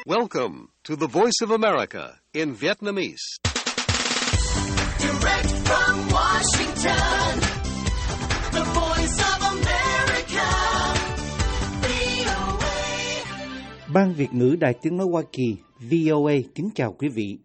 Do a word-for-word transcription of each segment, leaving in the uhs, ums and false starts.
Welcome to the Voice of America in Vietnamese. Direct from Washington, the Voice of America, vê o a. Ban Việt ngữ Đài Tiếng nói Hoa Kỳ, vê o a kính chào quý vị.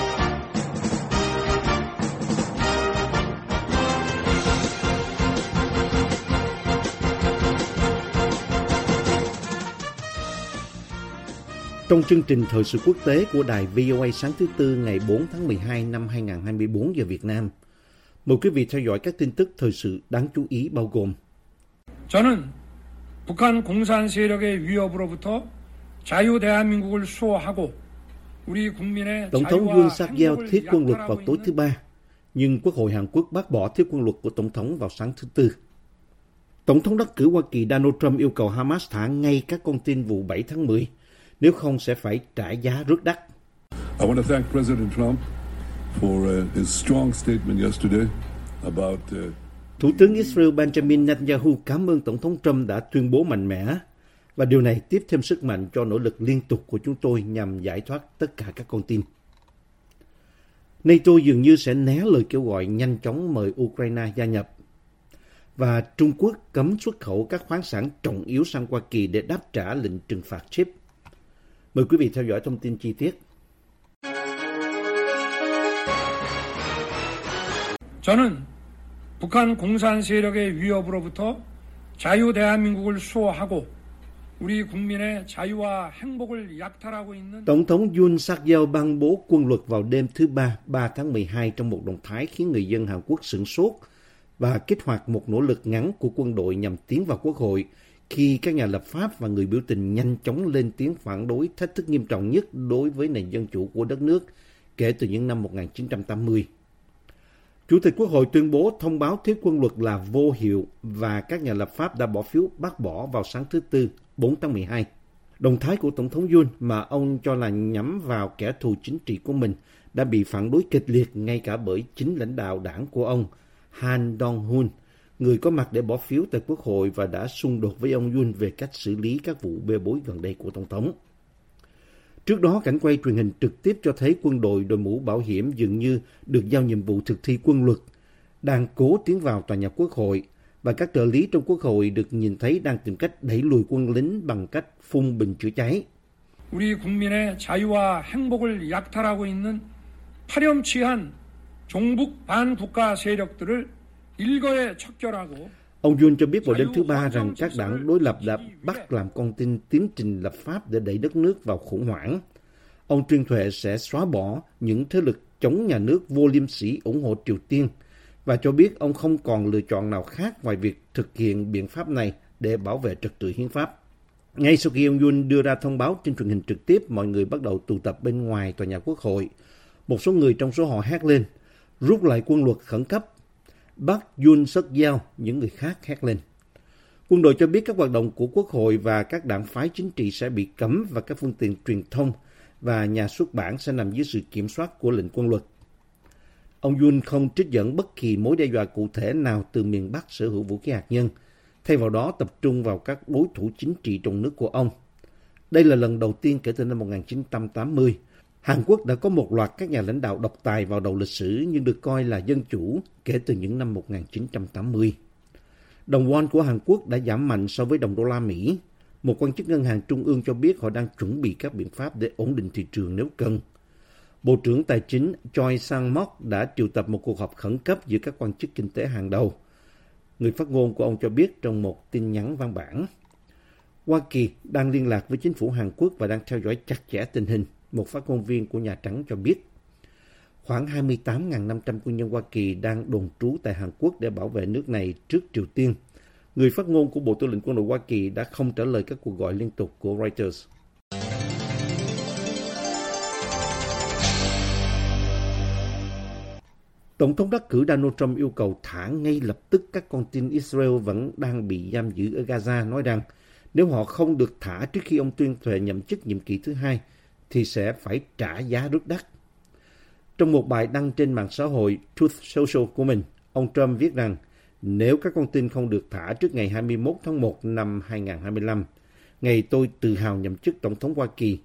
Trong chương trình thời sự quốc tế của đài vê o a sáng thứ Tư ngày bốn tháng mười hai năm hai nghìn không trăm hai mươi bốn giờ Việt Nam, mời quý vị theo dõi các tin tức thời sự đáng chú ý bao gồm: 저는 북한 공산 세력의 위협으로부터 자유 대한민국을 수호하고 우리 국민의 Tổng thống 자유와 Yoon Suk Yeol 행복을 thiết quân luật vào 약탈하고 tối 있는 thứ Ba, nhưng Quốc hội Hàn Quốc bác bỏ thiết quân luật của Tổng thống vào sáng thứ Tư. Tổng thống đắc cử Hoa Kỳ Donald Trump yêu cầu Hamas thả ngay các con tin vụ bảy tháng mười, nếu không sẽ phải trả giá rất đắt. I want to thank President Trump for uh, his strong statement yesterday about uh, Thủ tướng Israel Benjamin Netanyahu cảm ơn Tổng thống Trump đã tuyên bố mạnh mẽ, và điều này tiếp thêm sức mạnh cho nỗ lực liên tục của chúng tôi nhằm giải thoát tất cả các con tin. NATO dường như sẽ né lời kêu gọi nhanh chóng mời Ukraine gia nhập. Và Trung Quốc cấm xuất khẩu các khoáng sản trọng yếu sang Hoa Kỳ để đáp trả lệnh trừng phạt chip. Mời quý vị theo dõi thông tin chi tiết. 저는 북한 공산 세력의 위협으로부터 자유 대한민국을 수호하고 우리 국민의 자유와 행복을 약탈하고 있는 Tổng thống Yoon Suk Yeol ban bố quân luật vào đêm thứ Ba, ba tháng mười hai trong một động thái khiến người dân Hàn Quốc sửng sốt và kích hoạt một nỗ lực ngắn của quân đội nhằm tiến vào Quốc hội khi các nhà lập pháp và người biểu tình nhanh chóng lên tiếng phản đối thách thức nghiêm trọng nhất đối với nền dân chủ của đất nước kể từ những năm một nghìn chín trăm tám mươi. Chủ tịch Quốc hội tuyên bố thông báo thiết quân luật là vô hiệu và các nhà lập pháp đã bỏ phiếu bác bỏ vào sáng thứ Tư, bốn tháng mười hai. Động thái của Tổng thống Yoon mà ông cho là nhắm vào kẻ thù chính trị của mình đã bị phản đối kịch liệt ngay cả bởi chính lãnh đạo đảng của ông, Han Dong-hun, người có mặt để bỏ phiếu tại Quốc hội và đã xung đột với ông Yoon về cách xử lý các vụ bê bối gần đây của Tổng thống. Trước đó, cảnh quay truyền hình trực tiếp cho thấy quân đội đội mũ bảo hiểm dường như được giao nhiệm vụ thực thi quân luật, đang cố tiến vào tòa nhà Quốc hội, và các trợ lý trong Quốc hội được nhìn thấy đang tìm cách đẩy lùi quân lính bằng cách phun bình chữa cháy. 우리 국민의 자유와 행복을 약탈하고 있는 파렴치한 종북 반국가 세력들을 일거에 척결하고 Ông Yoon cho biết vào đêm thứ Ba rằng các đảng đối lập đã bắt làm con tin tiến trình lập pháp để đẩy đất nước vào khủng hoảng. Ông tuyên thệ sẽ xóa bỏ những thế lực chống nhà nước vô liêm sỉ ủng hộ Triều Tiên và cho biết ông không còn lựa chọn nào khác ngoài việc thực hiện biện pháp này để bảo vệ trật tự hiến pháp. Ngay sau khi ông Yoon đưa ra thông báo trên truyền hình trực tiếp, mọi người bắt đầu tụ tập bên ngoài tòa nhà Quốc hội. Một số người trong số họ hét lên, rút lại quân luật khẩn cấp. Bắt Yoon Suk Yeol, những người khác hét lên. Quân đội cho biết các hoạt động của Quốc hội và các đảng phái chính trị sẽ bị cấm và các phương tiện truyền thông và nhà xuất bản sẽ nằm dưới sự kiểm soát của lệnh quân luật. Ông Yoon không trích dẫn bất kỳ mối đe dọa cụ thể nào từ miền Bắc sở hữu vũ khí hạt nhân, thay vào đó tập trung vào các đối thủ chính trị trong nước của ông. Đây là lần đầu tiên kể từ năm một nghìn chín trăm tám mươi, Hàn Quốc đã có một loạt các nhà lãnh đạo độc tài vào đầu lịch sử nhưng được coi là dân chủ kể từ những năm một nghìn chín trăm tám mươi. Đồng won của Hàn Quốc đã giảm mạnh so với đồng đô la Mỹ. Một quan chức ngân hàng trung ương cho biết họ đang chuẩn bị các biện pháp để ổn định thị trường nếu cần. Bộ trưởng Tài chính Choi Sang-mok đã triệu tập một cuộc họp khẩn cấp giữa các quan chức kinh tế hàng đầu. Người phát ngôn của ông cho biết trong một tin nhắn văn bản. Hoa Kỳ đang liên lạc với chính phủ Hàn Quốc và đang theo dõi chặt chẽ tình hình, một phát ngôn viên của Nhà Trắng cho biết. Khoảng hai mươi tám nghìn năm trăm quân nhân Hoa Kỳ đang đồn trú tại Hàn Quốc để bảo vệ nước này trước Triều Tiên. Người phát ngôn của Bộ Tư lệnh Quân đội Hoa Kỳ đã không trả lời các cuộc gọi liên tục của Reuters. Tổng thống đắc cử Donald Trump yêu cầu thả ngay lập tức các con tin Israel vẫn đang bị giam giữ ở Gaza, nói rằng nếu họ không được thả trước khi ông tuyên thệ nhậm chức nhiệm kỳ thứ hai, thì sẽ phải trả giá rất đắt. Trong một bài đăng trên mạng xã hội Truth Social của mình, ông Trump viết rằng nếu các con tin không được thả trước ngày hai mươi mốt tháng một năm hai nghìn không trăm hai mươi lăm, ngày tôi tự hào nhậm chức Tổng thống Hoa Kỳ,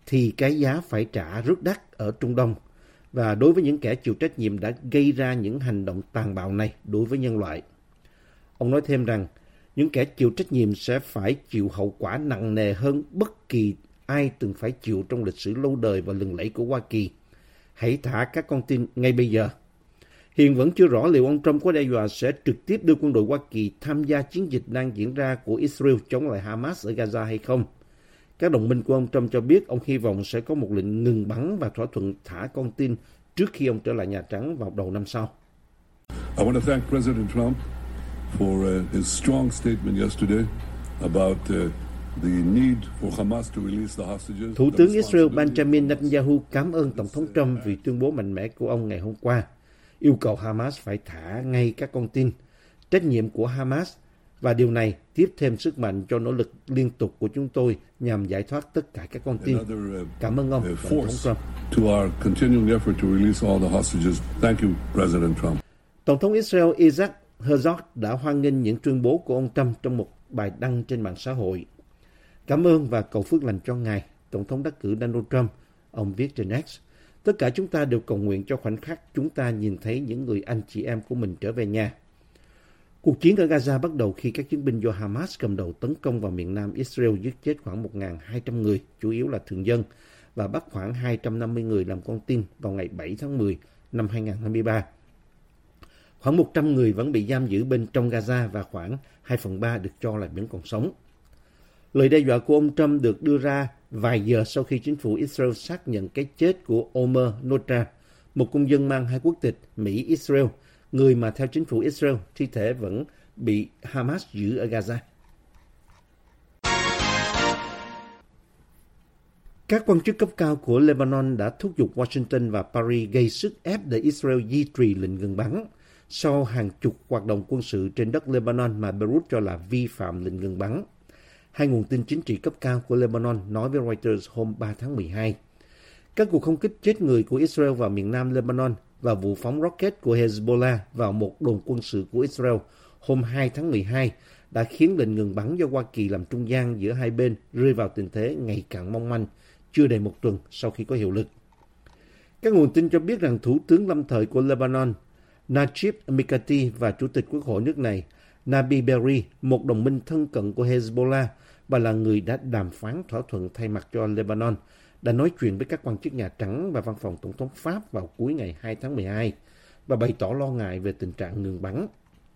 thì cái giá phải trả rất đắt ở Trung Đông. Và đối với những kẻ chịu trách nhiệm đã gây ra những hành động tàn bạo này đối với nhân loại. Ông nói thêm rằng, những kẻ chịu trách nhiệm sẽ phải chịu hậu quả nặng nề hơn bất kỳ ai từng phải chịu trong lịch sử lâu đời và lừng lẫy của Hoa Kỳ. Hãy thả các con tin ngay bây giờ. Hiện vẫn chưa rõ liệu ông Trump có đe dọa sẽ trực tiếp đưa quân đội Hoa Kỳ tham gia chiến dịch đang diễn ra của Israel chống lại Hamas ở Gaza hay không. Các đồng minh của ông Trump cho biết ông hy vọng sẽ có một lệnh ngừng bắn và thỏa thuận thả con tin trước khi ông trở lại Nhà Trắng vào đầu năm sau. I want to thank President Trump for uh, his strong statement yesterday about uh, the need for Hamas to release the hostages. Thủ tướng Israel Benjamin Netanyahu cảm ơn Tổng thống Trump vì tuyên bố mạnh mẽ của ông ngày hôm qua, yêu cầu Hamas phải thả ngay các con tin, trách nhiệm của Hamas, và điều này tiếp thêm sức mạnh cho nỗ lực liên tục của chúng tôi nhằm giải thoát tất cả các con tin. Cảm ơn ông, Tổng thống Trump. To our continuing effort to release all the hostages. Thank you, President Trump. Tổng thống Israel Isaac Herzog đã hoan nghênh những tuyên bố của ông Trump trong một bài đăng trên mạng xã hội. Cảm ơn và cầu phước lành cho ngài, Tổng thống đắc cử Donald Trump, ông viết trên X. Tất cả chúng ta đều cầu nguyện cho khoảnh khắc chúng ta nhìn thấy những người anh chị em của mình trở về nhà. Cuộc chiến ở Gaza bắt đầu khi các chiến binh do Hamas cầm đầu tấn công vào miền nam Israel, giết chết khoảng một nghìn hai trăm người, chủ yếu là thường dân, và bắt khoảng hai trăm năm mươi người làm con tin vào ngày bảy tháng mười năm hai nghìn không trăm hai mươi ba. Khoảng một trăm người vẫn bị giam giữ bên trong Gaza và khoảng hai phần ba được cho là vẫn còn sống. Lời đe dọa của ông Trump được đưa ra vài giờ sau khi chính phủ Israel xác nhận cái chết của Omer Notra, một công dân mang hai quốc tịch Mỹ-Israel, người mà theo chính phủ Israel thi thể vẫn bị Hamas giữ ở Gaza. Các quan chức cấp cao của Lebanon đã thúc giục Washington và Paris gây sức ép để Israel duy trì lệnh ngừng bắn sau hàng chục hoạt động quân sự trên đất Lebanon mà Beirut cho là vi phạm lệnh ngừng bắn. Hai nguồn tin chính trị cấp cao của Lebanon nói với Reuters hôm ba tháng mười hai. Các cuộc không kích chết người của Israel vào miền nam Lebanon và vụ phóng rocket của Hezbollah vào một đồn quân sự của Israel hôm hai tháng mười hai đã khiến lệnh ngừng bắn do Hoa Kỳ làm trung gian giữa hai bên rơi vào tình thế ngày càng mong manh, chưa đầy một tuần sau khi có hiệu lực. Các nguồn tin cho biết rằng Thủ tướng lâm thời của Lebanon, Najib Mikati, và Chủ tịch Quốc hội nước này, Nabi Berri, một đồng minh thân cận của Hezbollah và là người đã đàm phán thỏa thuận thay mặt cho Lebanon, đã nói chuyện với các quan chức Nhà Trắng và Văn phòng Tổng thống Pháp vào cuối ngày hai tháng mười hai và bày tỏ lo ngại về tình trạng ngừng bắn.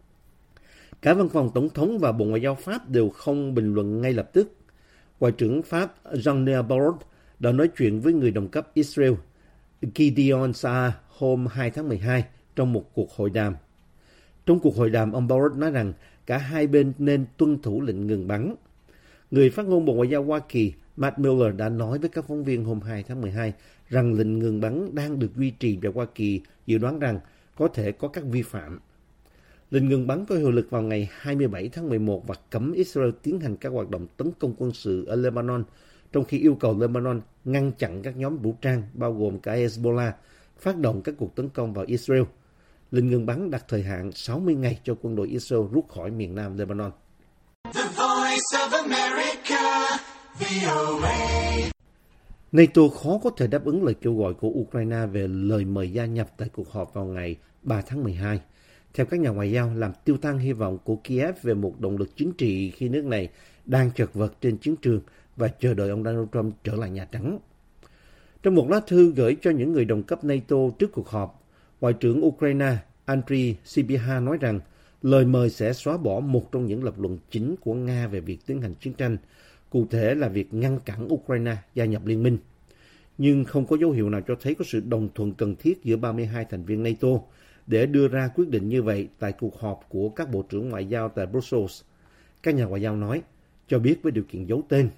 Cả Văn phòng Tổng thống và Bộ Ngoại giao Pháp đều không bình luận ngay lập tức. Ngoại trưởng Pháp Jean-Noël Barrot đã nói chuyện với người đồng cấp Israel Gideon Saar hôm hai tháng mười hai trong một cuộc hội đàm. Trong cuộc hội đàm, ông Barrot nói rằng cả hai bên nên tuân thủ lệnh ngừng bắn. Người phát ngôn Bộ Ngoại giao Hoa Kỳ Matt Miller đã nói với các phóng viên hôm hai tháng mười hai rằng lệnh ngừng bắn đang được duy trì và Hoa Kỳ dự đoán rằng có thể có các vi phạm. Lệnh ngừng bắn có hiệu lực vào ngày hai mươi bảy tháng mười một và cấm Israel tiến hành các hoạt động tấn công quân sự ở Lebanon, trong khi yêu cầu Lebanon ngăn chặn các nhóm vũ trang, bao gồm cả Hezbollah, phát động các cuộc tấn công vào Israel. Lệnh ngừng bắn đặt thời hạn sáu mươi ngày cho quân đội Israel rút khỏi miền nam Lebanon. The Voice of America, vê o a. NATO khó có thể đáp ứng lời kêu gọi của Ukraine về lời mời gia nhập tại cuộc họp vào ngày ba tháng mười hai. Theo các nhà ngoại giao, làm tiêu tan hy vọng của Kiev về một động lực chính trị khi nước này đang chật vật trên chiến trường và chờ đợi ông Donald Trump trở lại Nhà Trắng. Trong một lá thư gửi cho những người đồng cấp NATO trước cuộc họp, Ngoại trưởng Ukraine Andriy Sybiha nói rằng lời mời sẽ xóa bỏ một trong những lập luận chính của Nga về việc tiến hành chiến tranh, cụ thể là việc ngăn cản Ukraine gia nhập liên minh. Nhưng không có dấu hiệu nào cho thấy có sự đồng thuận cần thiết giữa ba mươi hai thành viên NATO để đưa ra quyết định như vậy tại cuộc họp của các bộ trưởng ngoại giao tại Brussels. Các nhà ngoại giao nói, cho biết với điều kiện giấu tên.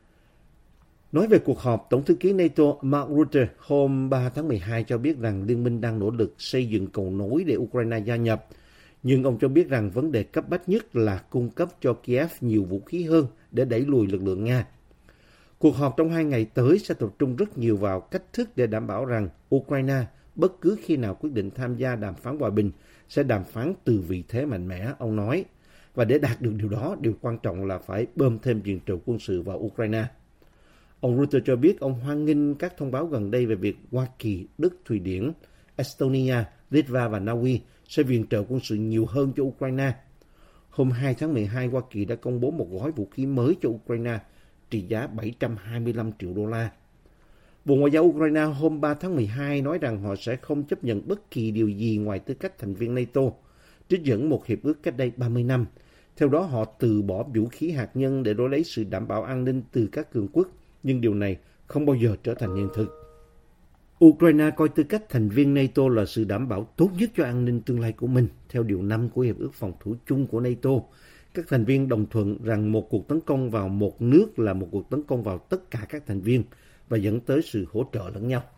Nói về cuộc họp, Tổng thư ký NATO Mark Rutte hôm ba tháng mười hai cho biết rằng liên minh đang nỗ lực xây dựng cầu nối để Ukraine gia nhập. Nhưng ông cho biết rằng vấn đề cấp bách nhất là cung cấp cho Kiev nhiều vũ khí hơn để đẩy lùi lực lượng Nga. Cuộc họp trong hai ngày tới sẽ tập trung rất nhiều vào cách thức để đảm bảo rằng Ukraine bất cứ khi nào quyết định tham gia đàm phán hòa bình sẽ đàm phán từ vị thế mạnh mẽ, ông nói. Và để đạt được điều đó, điều quan trọng là phải bơm thêm viện trợ quân sự vào Ukraine. Ông Rutte cho biết ông hoan nghênh các thông báo gần đây về việc Hoa Kỳ, Đức, Thụy Điển, Estonia, Litva và Na Uy sẽ viện trợ quân sự nhiều hơn cho Ukraine. Hôm hai tháng mười hai, Hoa Kỳ đã công bố một gói vũ khí mới cho Ukraine trị giá bảy trăm hai mươi lăm triệu đô la. Bộ Ngoại giao Ukraine hôm ba tháng mười hai nói rằng họ sẽ không chấp nhận bất kỳ điều gì ngoài tư cách thành viên NATO, trích dẫn một hiệp ước cách đây ba mươi năm. Theo đó, họ từ bỏ vũ khí hạt nhân để đổi lấy sự đảm bảo an ninh từ các cường quốc, nhưng điều này không bao giờ trở thành hiện thực. Ukraine coi tư cách thành viên NATO là sự đảm bảo tốt nhất cho an ninh tương lai của mình. Theo điều năm của Hiệp ước Phòng thủ chung của NATO, các thành viên đồng thuận rằng một cuộc tấn công vào một nước là một cuộc tấn công vào tất cả các thành viên và dẫn tới sự hỗ trợ lẫn nhau.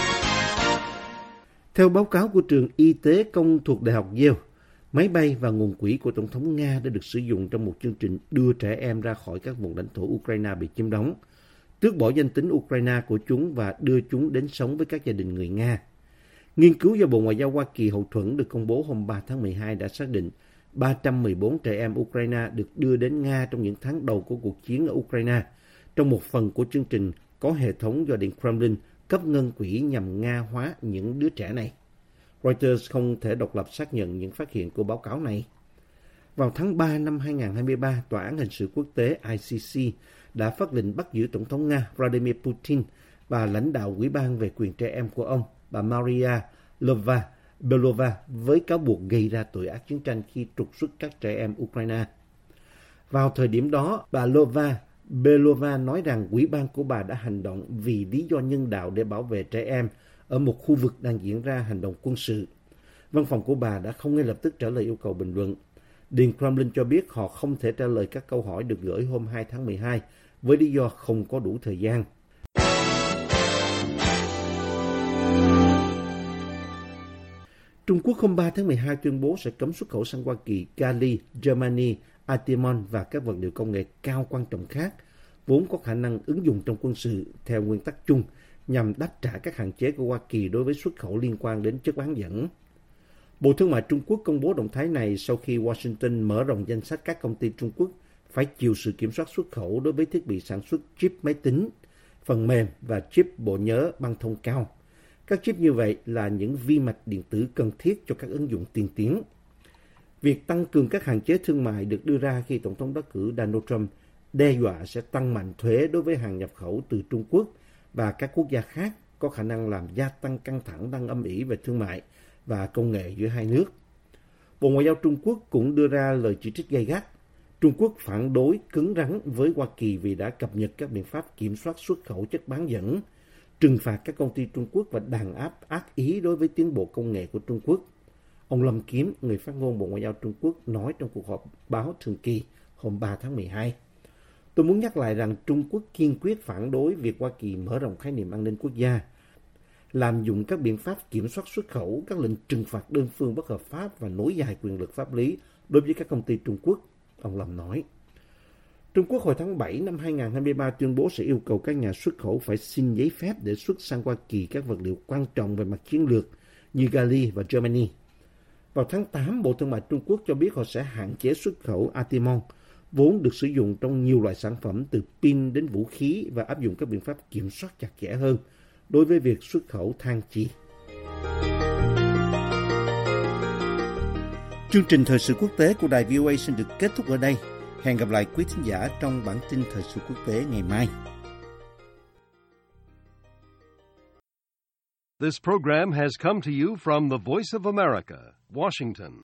Theo báo cáo của trường y tế công thuộc Đại học Yale, máy bay và nguồn quỹ của Tổng thống Nga đã được sử dụng trong một chương trình đưa trẻ em ra khỏi các vùng lãnh thổ Ukraine bị chiếm đóng, tước bỏ danh tính Ukraine của chúng và đưa chúng đến sống với các gia đình người Nga. Nghiên cứu do Bộ Ngoại giao Hoa Kỳ hậu thuẫn được công bố hôm ba tháng mười hai đã xác định ba trăm mười bốn trẻ em Ukraine được đưa đến Nga trong những tháng đầu của cuộc chiến ở Ukraine, trong một phần của chương trình có hệ thống do Điện Kremlin cấp ngân quỹ nhằm Nga hóa những đứa trẻ này. Reuters không thể độc lập xác nhận những phát hiện của báo cáo này. Vào tháng ba năm hai nghìn không trăm hai mươi ba, Tòa án Hình sự Quốc tế I C C đã phát lệnh bắt giữ Tổng thống Nga Vladimir Putin và lãnh đạo Ủy ban về quyền trẻ em của ông, bà Maria Lvova-Belova, với cáo buộc gây ra tội ác chiến tranh khi trục xuất các trẻ em Ukraine. Vào thời điểm đó, bà Lvova-Belova nói rằng Ủy ban của bà đã hành động vì lý do nhân đạo để bảo vệ trẻ em ở một khu vực đang diễn ra hành động quân sự. Văn phòng của bà đã không ngay lập tức trả lời yêu cầu bình luận. Điện Kremlin cho biết họ không thể trả lời các câu hỏi được gửi hôm hai tháng mười hai với lý do không có đủ thời gian. Trung Quốc hôm ba tháng mười hai tuyên bố sẽ cấm xuất khẩu sang Hoa Kỳ kali, Germany, Artemon và các vật liệu công nghệ cao quan trọng khác, vốn có khả năng ứng dụng trong quân sự theo nguyên tắc chung, nhằm đáp trả các hạn chế của Hoa Kỳ đối với xuất khẩu liên quan đến chất bán dẫn. Bộ Thương mại Trung Quốc công bố động thái này sau khi Washington mở rộng danh sách các công ty Trung Quốc phải chịu sự kiểm soát xuất khẩu đối với thiết bị sản xuất chip máy tính, phần mềm và chip bộ nhớ băng thông cao. Các chip như vậy là những vi mạch điện tử cần thiết cho các ứng dụng tiên tiến. Việc tăng cường các hạn chế thương mại được đưa ra khi Tổng thống đắc cử Donald Trump đe dọa sẽ tăng mạnh thuế đối với hàng nhập khẩu từ Trung Quốc và các quốc gia khác, có khả năng làm gia tăng căng thẳng đang âm ỉ về thương mại và công nghệ giữa hai nước. Bộ Ngoại giao Trung Quốc cũng đưa ra lời chỉ trích gay gắt. Trung Quốc phản đối cứng rắn với Hoa Kỳ vì đã cập nhật các biện pháp kiểm soát xuất khẩu chất bán dẫn, trừng phạt các công ty Trung Quốc và đàn áp ác ý đối với tiến bộ công nghệ của Trung Quốc. Ông Lâm Kiếm, người phát ngôn Bộ Ngoại giao Trung Quốc, nói trong cuộc họp báo thường kỳ hôm ba tháng mười hai. Tôi muốn nhắc lại rằng Trung Quốc kiên quyết phản đối việc Hoa Kỳ mở rộng khái niệm an ninh quốc gia, làm dụng các biện pháp kiểm soát xuất khẩu, các lệnh trừng phạt đơn phương bất hợp pháp và nối dài quyền lực pháp lý đối với các công ty Trung Quốc, ông Lâm nói. Trung Quốc hồi tháng bảy năm hai nghìn không trăm hai mươi ba tuyên bố sẽ yêu cầu các nhà xuất khẩu phải xin giấy phép để xuất sang Hoa Kỳ các vật liệu quan trọng về mặt chiến lược như Gali và Germany. Vào tháng tám, Bộ Thương mại Trung Quốc cho biết họ sẽ hạn chế xuất khẩu Artemon, vốn được sử dụng trong nhiều loại sản phẩm từ pin đến vũ khí, và áp dụng các biện pháp kiểm soát chặt chẽ hơn đối với việc xuất khẩu than chì. Chương trình thời sự quốc tế của đài vê o a xin được kết thúc ở đây. Hẹn gặp lại quý thính giả trong bản tin thời sự quốc tế ngày mai. This program has come to you from the Voice of America, Washington.